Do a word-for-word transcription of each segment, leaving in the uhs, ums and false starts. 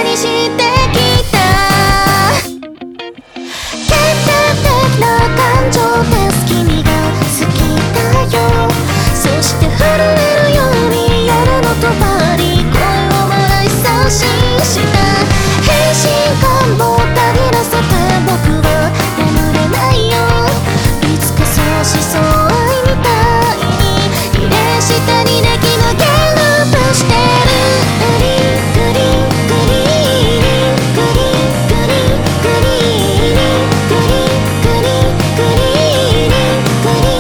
にしてきた。決定的な感情です君が好きだよ。そして震えるように夜のとばり声を笑い送信した。変身願望をたぎらせて僕は眠れないよ。いつかそうしそう愛みたいに遺伝子下にでき無限ループしてる。グリグリグリグリグリグリグリグリグリグリ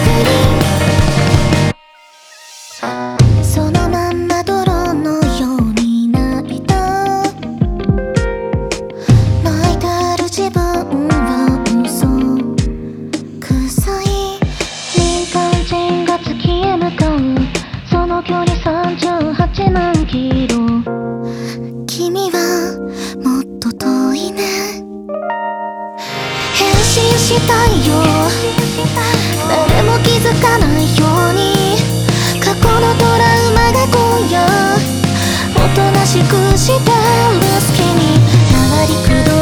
グリ。そのまんま泥のように泣いた。泣いてる自分は嘘臭い。民間人が月へ向かうその距離さんじゅうはちまんキロ。君はもっと遠いね。変身したいよ。誰も気づかないように過去のトラウマが今夜おとなしくしてる隙に回りくど